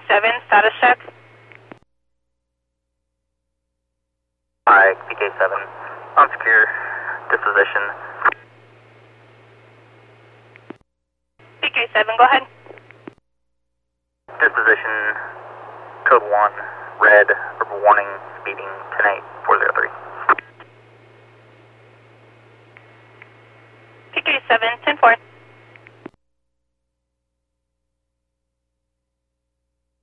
PK7, status check. Hi, PK7. Unsecure. Disposition. PK7, go ahead. Disposition. Code 1. Red. Verbal warning. Speeding. 108-403. PK7, 10-4.